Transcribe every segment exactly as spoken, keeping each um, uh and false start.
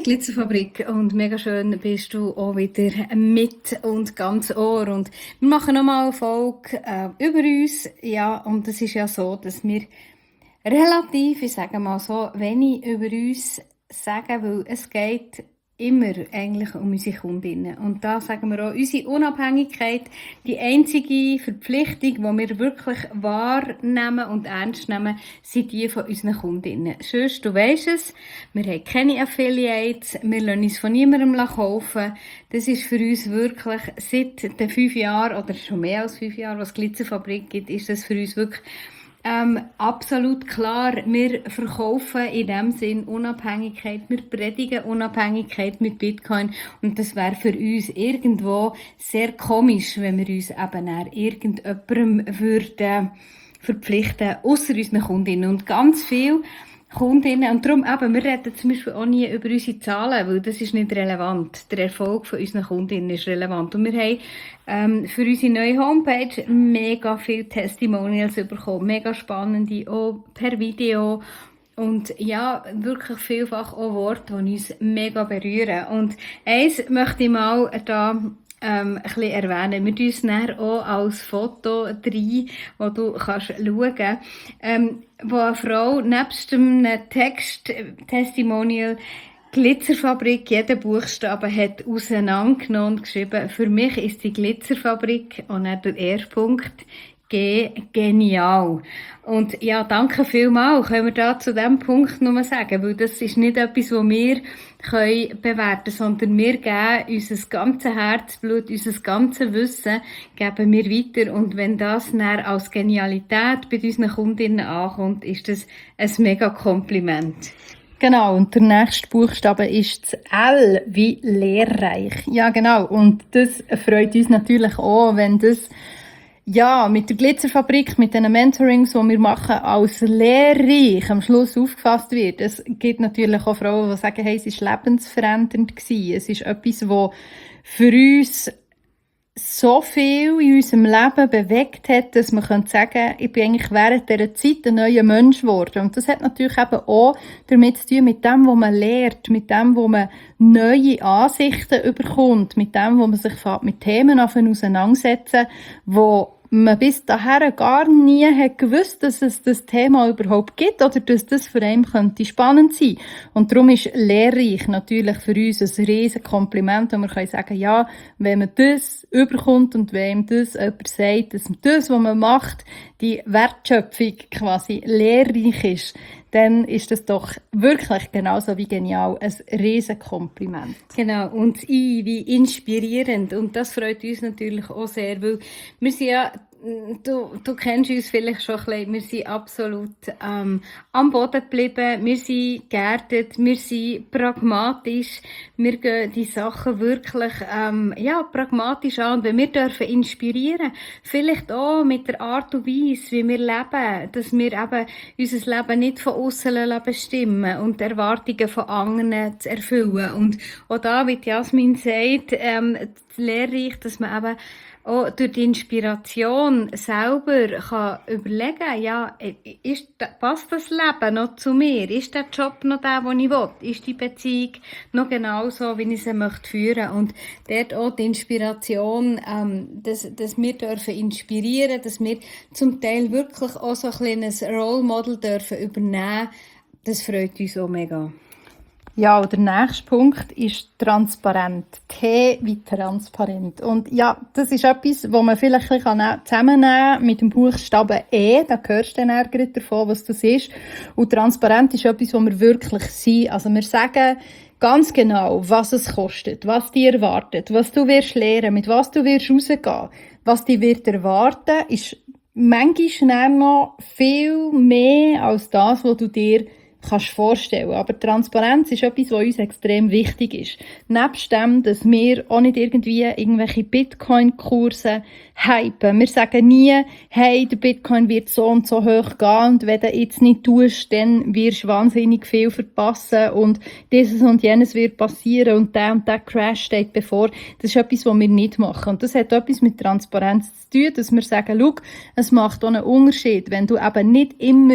Glitzerfabrik und mega schön bist du auch wieder mit und ganz Ohr. Und wir machen nochmal eine Folge äh, über uns. Ja, und es ist ja so, dass wir relativ, ich sage mal so, wenig über uns sagen, weil es geht immer eigentlich um unsere Kundinnen. Und da sagen wir auch, unsere Unabhängigkeit, die einzige Verpflichtung, die wir wirklich wahrnehmen und ernst nehmen, sind die von unseren Kundinnen. Sonst, du weisst es, wir haben keine Affiliates, wir lassen uns von niemandem kaufen. Das ist für uns wirklich seit den fünf Jahren, oder schon mehr als fünf Jahren, was Glitzerfabrik gibt, ist das für uns wirklich Ähm, absolut klar, wir verkaufen in dem Sinn Unabhängigkeit, wir predigen Unabhängigkeit mit Bitcoin und das wäre für uns irgendwo sehr komisch, wenn wir uns eben nach irgendjemandem würden verpflichten, ausser unseren Kundinnen. Und ganz viel Kundinnen, und darum eben, wir reden zum Beispiel auch nie über unsere Zahlen, weil das ist nicht relevant. Der Erfolg von unseren Kundinnen ist relevant. Und wir haben ähm, für unsere neue Homepage mega viele Testimonials bekommen, mega spannende, auch per Video. Und ja, wirklich vielfach auch Worte, die uns mega berühren. Und eins möchte ich mal da Ähm, ein bisschen erwähnen. Wir tun es dann auch als Foto rein, wo du kannst schauen kannst, ähm, wo eine Frau nebst einem Text, Testimonial, Glitzerfabrik, jeden Buchstaben hat auseinandergenommen und geschrieben, für mich ist die Glitzerfabrik, und dann der erste Punkt, G, genial. Und ja, danke vielmals, können wir da zu diesem Punkt nur sagen, weil das ist nicht etwas, was wir können bewerten, sondern wir geben unser ganzes Herzblut, unser ganzes Wissen, geben wir weiter. Und wenn das dann als Genialität bei unseren Kundinnen ankommt, ist das ein mega Kompliment. Genau, und der nächste Buchstabe ist das L wie lehrreich. Ja, genau, und das freut uns natürlich auch, wenn das ja, mit der Glitzerfabrik, mit den Mentorings, die wir machen, als lehrreich am Schluss aufgefasst wird. Es gibt natürlich auch Frauen, die sagen, hey, es war lebensverändernd gewesen. Es ist etwas, was für uns so viel in unserem Leben bewegt hat, dass man sagen könnte, ich bin eigentlich während dieser Zeit ein neuer Mensch geworden. Und das hat natürlich eben auch damit zu tun, mit dem, was man lernt, mit dem, wo man neue Ansichten überkommt, mit dem, wo man sich mit Themen auseinandersetzen, wo man bis dahin gar nie hat gewusst, dass es das Thema überhaupt gibt oder dass das für einen könnte spannend sein. Und darum ist lehrreich natürlich für uns ein riesen Kompliment, und wir können sagen, ja, wenn man das überkommt und wenn das jemand sagt, dass das, was man macht, die Wertschöpfung quasi lehrreich ist, dann ist das doch wirklich genauso wie genial ein riesen Kompliment. Genau, und I wie inspirierend. Und das freut uns natürlich auch sehr, weil wir sind ja, du, du kennst uns vielleicht schon ein bisschen, wir sind absolut ähm, am Boden geblieben, wir sind geerdet, wir sind pragmatisch, wir gehen die Sachen wirklich ähm, ja, pragmatisch an. Und wenn wir dürfen inspirieren, vielleicht auch mit der Art und Weise, wie wir leben, dass wir eben unser Leben nicht von aussen bestimmen und die Erwartungen von anderen zu erfüllen. Und auch da, wie Jasmin sagt, ähm, lehrreich, dass man eben auch durch die Inspiration selber kann überlegen, ja, ist, passt das Leben noch zu mir? Ist der Job noch der, den ich will? Ist die Beziehung noch genauso, wie ich sie möchte führen? Und dort auch die Inspiration, ähm, dass, dass wir dürfen inspirieren, dass wir zum Teil wirklich auch so ein kleines Role Model dürfen übernehmen, das freut uns auch mega. Ja, und der nächste Punkt ist transparent. T wie transparent. Und ja, das ist etwas, wo man vielleicht ein bisschen zusammennehmen kann mit dem Buchstaben E. Da hörst du dann gerade davon, was das ist. Und transparent ist etwas, wo wir wirklich sind. Also wir sagen ganz genau, was es kostet, was dich erwartet, was du wirst lernen, mit was du wirst rausgehen. Was dich wird erwarten, ist manchmal noch viel mehr als das, was du dir kannst vorstellen. Aber Transparenz ist etwas, was uns extrem wichtig ist. Nebst dem, dass wir auch nicht irgendwie irgendwelche Bitcoin-Kurse hypen. Wir sagen nie, hey, der Bitcoin wird so und so hoch gehen und wenn du jetzt nicht tust, dann wirst du wahnsinnig viel verpassen und dieses und jenes wird passieren und der und der Crash steht bevor. Das ist etwas, was wir nicht machen. Und das hat etwas mit Transparenz zu tun, dass wir sagen, schau, es macht auch einen Unterschied, wenn du eben nicht immer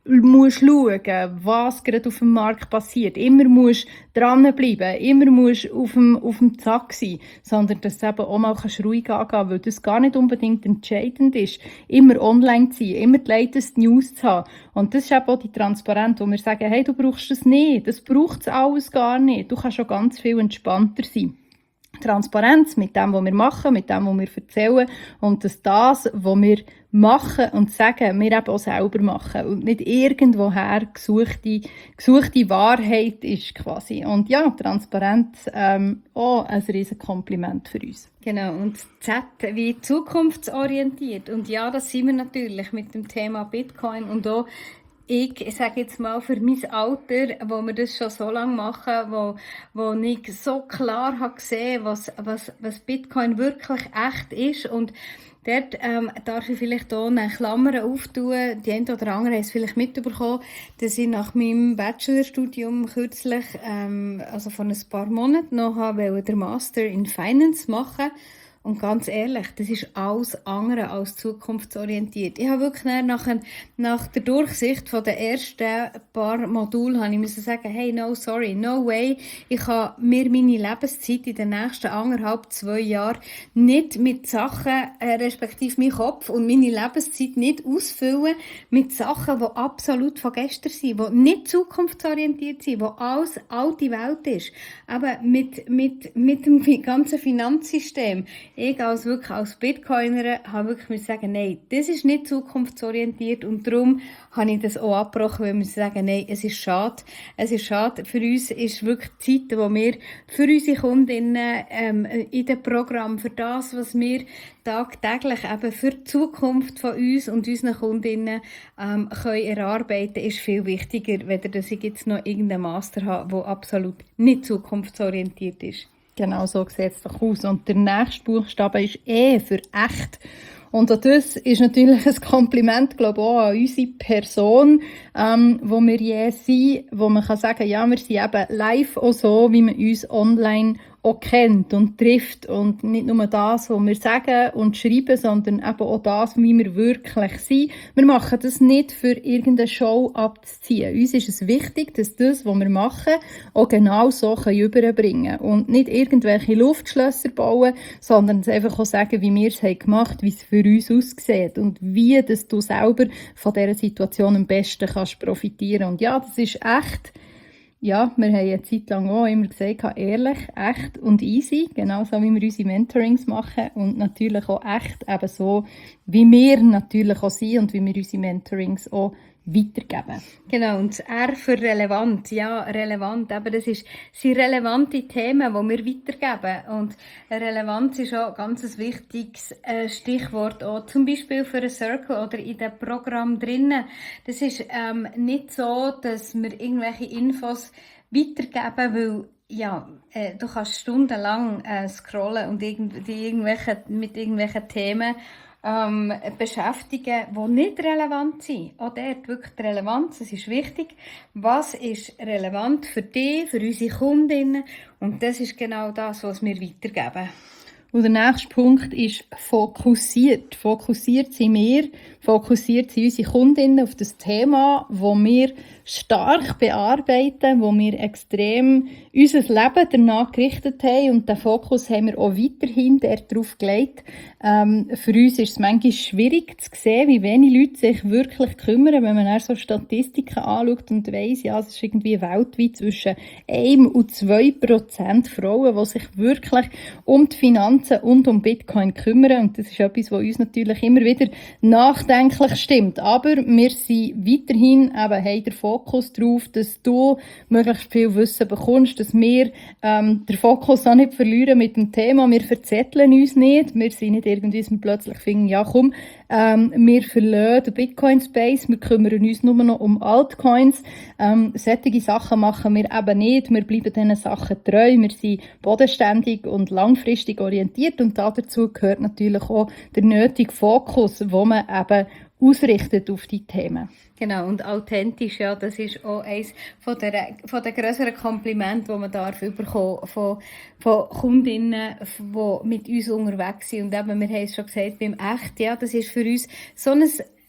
musst schauen, was gerade auf dem Markt passiert. Immer musst dranbleiben, immer musst auf dem, auf dem Zack sein, sondern dass du eben auch mal kannst ruhig angehen kannst, weil das gar nicht unbedingt entscheidend ist, immer online zu sein, immer die latest News zu haben. Und das ist eben auch die Transparenz, wo wir sagen, hey, du brauchst das nicht, das braucht es alles gar nicht. Du kannst schon ganz viel entspannter sein. Transparenz mit dem, was wir machen, mit dem, was wir erzählen und dass das, was wir machen und sagen, wir eben auch selber machen und nicht irgendwoher gesuchte, gesuchte Wahrheit ist quasi. Und ja, Transparenz ähm, auch ein riesen Kompliment für uns. Genau, und Z wie zukunftsorientiert. Und ja, das sind wir natürlich mit dem Thema Bitcoin und auch ich, ich sage jetzt mal, für mein Alter, wo wir das schon so lange machen, wo, wo ich so klar habe gesehen, was, was, was Bitcoin wirklich echt ist. Und dort ähm, darf ich vielleicht auch eine Klammer auftun. Die einen oder anderen haben es vielleicht mitbekommen, dass ich nach meinem Bachelorstudium kürzlich, ähm, also vor ein paar Monaten noch, habe den Master in Finance machen. Und ganz ehrlich, das ist alles andere als zukunftsorientiert. Ich habe wirklich nach, nach der Durchsicht von den ersten paar Modulen habe ich müssen sagen, hey, no, sorry, no way. Ich kann mir meine Lebenszeit in den nächsten anderthalb, zwei Jahren nicht mit Sachen, äh, respektive mein Kopf und meine Lebenszeit nicht ausfüllen mit Sachen, die absolut von gestern sind, die nicht zukunftsorientiert sind, die alles alte Welt ist. Aber mit, mit, mit dem ganzen Finanzsystem. Ich als wirklich als Bitcoiner habe wirklich müssen sagen, nein, das ist nicht zukunftsorientiert und darum habe ich das auch abgebrochen, weil wir sagen, nein, es ist schade. Es ist schade. Für uns ist wirklich die Zeit, wo wir für unsere Kundinnen ähm, in dem Programm, für das, was wir tagtäglich eben für die Zukunft von uns und unseren Kundinnen ähm, können erarbeiten, ist viel wichtiger, weder dass ich jetzt noch irgendeinen Master habe, der absolut nicht zukunftsorientiert ist. Genau so sieht es doch aus. Und der nächste Buchstabe ist E für echt. Und auch das ist natürlich ein Kompliment, glaube ich, auch an unsere Person, ähm, wo wir je sind, wo man kann sagen, ja, wir sind eben live auch so, wie man uns online auch kennt und trifft und nicht nur das, was wir sagen und schreiben, sondern eben auch das, wie wir wirklich sind. Wir machen das nicht für irgendeine Show abzuziehen. Uns ist es wichtig, dass das, was wir machen, auch genau so überbringen können und nicht irgendwelche Luftschlösser bauen, sondern es einfach auch sagen, wie wir es haben gemacht, wie es für uns aussieht und wie dass du selber von dieser Situation am besten kannst profitieren. Und ja, das ist echt. Ja, wir haben eine Zeit lang auch immer gesagt, ehrlich, echt und easy, genau so wie wir unsere Mentorings machen und natürlich auch echt, eben so, wie wir natürlich auch sind und wie wir unsere Mentorings auch weitergeben. Genau, und das R für relevant, ja, relevant, aber das ist, sind relevante Themen, die wir weitergeben und Relevanz ist auch ein ganz wichtiges äh, Stichwort, auch zum Beispiel für einen Circle oder in dem Programm drinnen. Das ist ähm, nicht so, dass wir irgendwelche Infos weitergeben, weil ja, äh, du kannst stundenlang äh, scrollen und irgend, die irgendwelche, mit irgendwelchen Themen ähm, beschäftigen, die nicht relevant sind. Auch dort wirklich die Relevanz, es ist wichtig. Was ist relevant für dich, für unsere Kundinnen? Und das ist genau das, was wir weitergeben. Und der nächste Punkt ist fokussiert. Fokussiert sind wir, fokussiert sind unsere Kundinnen auf das Thema, das wir stark bearbeiten, wo wir extrem unser Leben danach gerichtet haben und den Fokus haben wir auch weiterhin darauf gelegt. Ähm, für uns ist es manchmal schwierig zu sehen, wie wenig Leute sich wirklich kümmern, wenn man dann so Statistiken anschaut und weiss, ja, es ist irgendwie weltweit zwischen einem und zwei Prozent Frauen, die sich wirklich um die Finanzen und um Bitcoin kümmern. Und das ist etwas, was uns natürlich immer wieder nachdenklich stimmt. Aber wir sind weiterhin eben, haben den Fokus darauf, dass du möglichst viel Wissen bekommst, dass wir ähm, den Fokus auch nicht verlieren mit dem Thema. Wir verzetteln uns nicht. Wir sind nicht irgendwie, dass wir plötzlich finden, ja komm, ähm, wir verlassen den Bitcoin-Space, wir kümmern uns nur noch um Altcoins. Ähm, solche Sachen machen wir eben nicht. Wir bleiben diesen Sachen treu. Wir sind bodenständig und langfristig orientiert und dazu gehört natürlich auch der nötige Fokus, wo man eben ausrichtet auf die Themen. Genau, und authentisch, ja, das ist auch eines von der, von der grösseren Komplimente, die man darf bekommen von, von Kundinnen, die mit uns unterwegs sind. Und eben, wir haben es schon gesagt, beim Echt, ja, das ist für uns so ein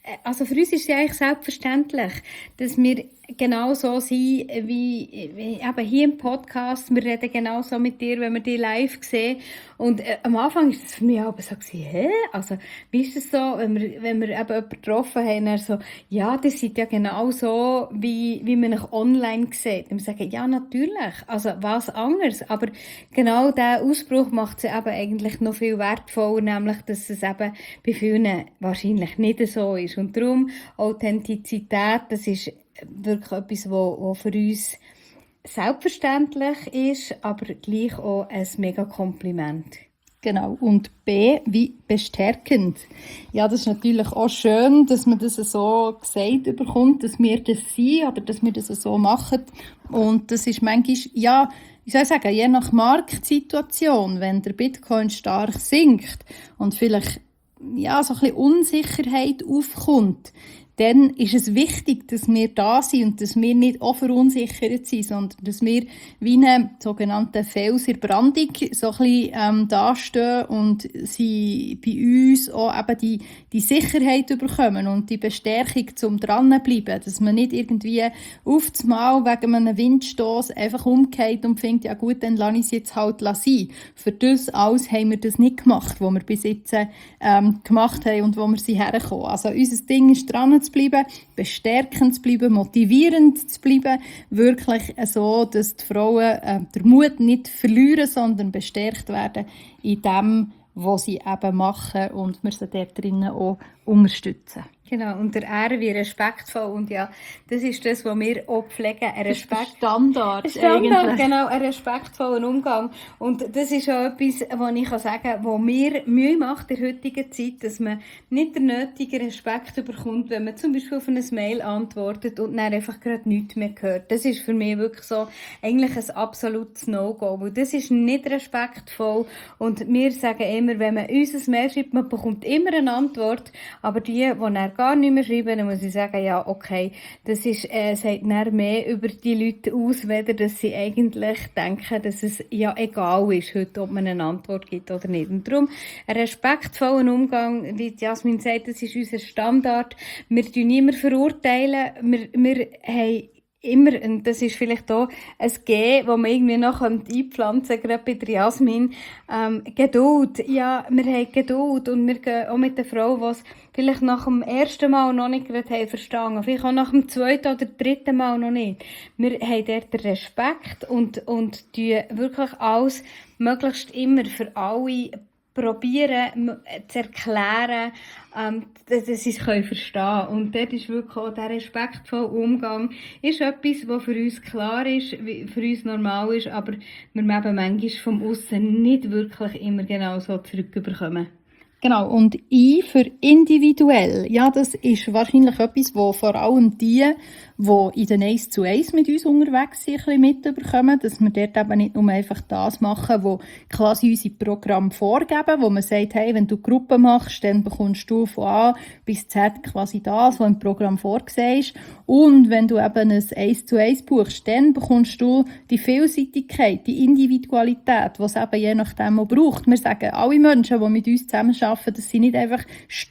also für uns ist es ja eigentlich selbstverständlich, dass wir genau so sind, wie, wie eben hier im Podcast. Wir reden genau so mit dir, wenn wir dich live sehen. Und äh, am Anfang ist es für mich aber so gewesen, hä? Also, wie ist es so, wenn wir, wenn wir eben jemanden getroffen haben, dann so, ja, das seid ja genau so, wie, wie man euch online sieht. Und wir sagen, ja, natürlich. Also, was anderes. Aber genau dieser Ausbruch macht es eben eigentlich noch viel wertvoller, nämlich, dass es eben bei vielen wahrscheinlich nicht so ist. Und darum, Authentizität, das ist wirklich etwas, was für uns selbstverständlich ist, aber gleich auch ein mega Kompliment. Genau. Und B, wie bestärkend. Ja, das ist natürlich auch schön, dass man das so gesagt bekommt, dass wir das sind oder dass wir das so machen. Und das ist manchmal, ja, wie soll ich sagen, je nach Marktsituation, wenn der Bitcoin stark sinkt und vielleicht ja, so ein bisschen Unsicherheit aufkommt, dann ist es wichtig, dass wir da sind und dass wir nicht auch verunsichert sind, sondern dass wir wie eine sogenannte Fels in der Brandung so ein bisschen ähm, dastehen und sie bei uns auch eben die, die Sicherheit bekommen und die Bestärkung zum dranbleiben, dass man nicht irgendwie auf das Mal wegen einem Windstoss einfach umgeht und findet, ja gut, dann lasse ich es jetzt halt sein. Für das alles haben wir das nicht gemacht, was wir bis jetzt ähm, gemacht haben und wo wir sind hergekommen. Also unser Ding ist dran zu bleiben, bestärkend zu bleiben, motivierend zu bleiben, wirklich so, dass die Frauen äh, den Mut nicht verlieren, sondern bestärkt werden in dem, was sie eben machen und wir sie dort drinnen auch unterstützen. Genau, und der Ehre wie respektvoll und ja, das ist das, was wir auch pflegen, ein Respekt. Standard, Standard, genau, ein respektvollen Umgang. Und das ist auch etwas, was ich sagen kann, was mir Mühe macht in der heutigen Zeit, dass man nicht den nötigen Respekt bekommt, wenn man zum Beispiel auf eine Mail antwortet und dann einfach gerade nichts mehr hört. Das ist für mich wirklich so eigentlich ein absolutes No-Go, weil das ist nicht respektvoll und wir sagen immer, wenn man uns ein Mail schreibt, man bekommt immer eine Antwort, aber die, die dann gar nicht mehr schreiben, dann muss ich sagen, ja, okay, das ist, äh, sagt dann mehr über die Leute aus, weder dass sie eigentlich denken, dass es ja egal ist heute, ob man eine Antwort gibt oder nicht. Und darum, ein respektvollen Umgang, wie Jasmin sagt, das ist unser Standard. Wir tun niemanden verurteilen, wir, wir haben immer, und das ist vielleicht auch ein G, das man irgendwie noch einpflanzen könnte, gerade bei der Jasmin, ähm, Geduld. Ja, wir haben Geduld und wir gehen auch mit der Frau, die es vielleicht nach dem ersten Mal noch nicht gerade haben verstanden, vielleicht auch nach dem zweiten oder dritten Mal noch nicht. Wir haben dort den Respekt und, und tun wirklich alles möglichst immer für alle probieren zu erklären, ähm, dass sie es verstehen können. Und dort ist wirklich auch der respektvolle Umgang ist etwas, was für uns klar ist, für uns normal ist, aber wir eben manchmal vom Aussen nicht wirklich immer genau so zurückbekommen. Genau, und I für individuell. Ja, das ist wahrscheinlich etwas, wo vor allem die, die in den eins zu eins mit uns unterwegs sind, ein bisschen mitbekommen, dass wir dort eben nicht nur einfach das machen, wo quasi unsere Programme vorgeben, wo man sagt, hey, wenn du Gruppen machst, dann bekommst du von A bis Z quasi das, was im Programm vorgesehen ist. Und wenn du eben ein eins zu eins buchst, dann bekommst du die Vielseitigkeit, die Individualität, die es eben je nachdem auch braucht. Wir sagen, alle Menschen, die mit uns zusammenarbeiten, das sind nicht einfach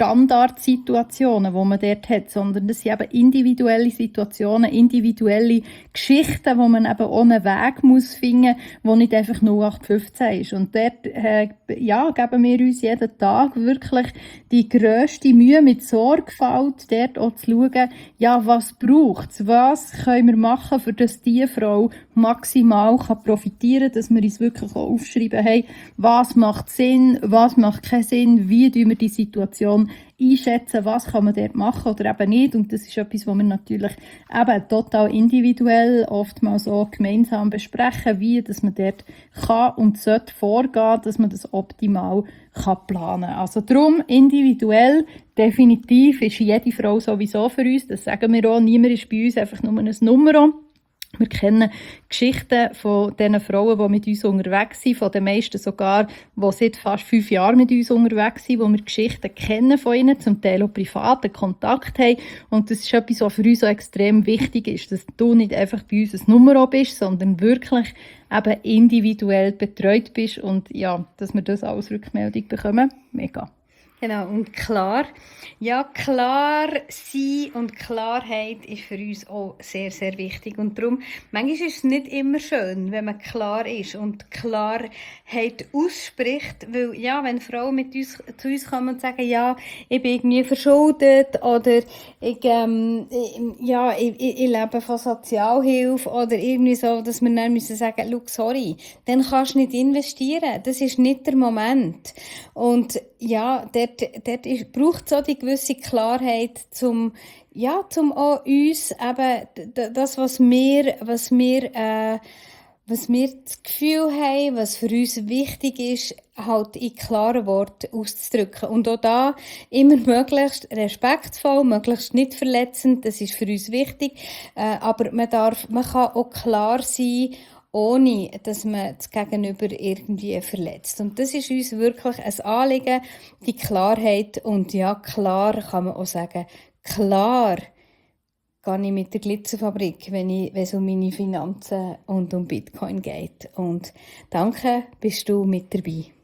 Standardsituationen, die man dort hat, sondern das sind eben individuelle Situationen, individuelle Geschichten, wo man eben ohne Weg muss finden, wo nicht einfach null acht fünfzehn ist. Und dort äh, ja, geben wir uns jeden Tag wirklich die grösste Mühe mit Sorgfalt, dort auch zu schauen, ja, was braucht es, was können wir machen, für dass diese Frau maximal kann profitieren kann, dass wir uns wirklich auch aufschreiben, hey, was macht Sinn, was macht keinen Sinn, wie tun wir die Situation einschätzen, was kann man dort machen oder eben nicht. Und das ist etwas, was wir natürlich eben total individuell oftmals auch gemeinsam besprechen, wie dass man dort kann und sollte vorgehen, dass man das optimal kann planen. Also darum individuell, definitiv ist jede Frau sowieso für uns, das sagen wir auch, niemand ist bei uns einfach nur ein Nummer. Wir kennen Geschichten von den Frauen, die mit uns unterwegs sind, von den meisten sogar, die seit fast fünf Jahren mit uns unterwegs sind, wo wir Geschichten kennen von ihnen, zum Teil auch privaten Kontakt haben. Und das ist etwas, was für uns auch extrem wichtig ist, dass du nicht einfach bei uns ein Nummer bist, sondern wirklich eben individuell betreut bist und ja, dass wir das als Rückmeldung bekommen. Mega. Genau, und klar, ja, klar sein und Klarheit ist für uns auch sehr, sehr wichtig. Und darum, manchmal ist es nicht immer schön, wenn man klar ist und Klarheit ausspricht, weil, ja, wenn Frauen mit uns, zu uns kommen und sagen, ja, ich bin irgendwie verschuldet oder ich, ähm, ich, ja, ich, ich, ich lebe von Sozialhilfe oder irgendwie so, dass wir dann müssen sagen, schau, sorry, dann kannst du nicht investieren. Das ist nicht der Moment. Und ja, dort, dort ist, braucht es auch die gewisse Klarheit, zum, ja, zum auch uns eben d- das, was wir, was wir, äh, was wir das Gefühl haben, was für uns wichtig ist, halt in klaren Worten auszudrücken. Und auch da immer möglichst respektvoll, möglichst nicht verletzend, das ist für uns wichtig. Äh, aber man darf, man kann auch klar sein, ohne dass man das Gegenüber irgendwie verletzt. Und das ist uns wirklich ein Anliegen, die Klarheit. Und ja, klar kann man auch sagen, klar gehe ich mit der Glitzerfabrik, wenn, ich, wenn es um meine Finanzen und um Bitcoin geht. Und danke, bist du mit dabei.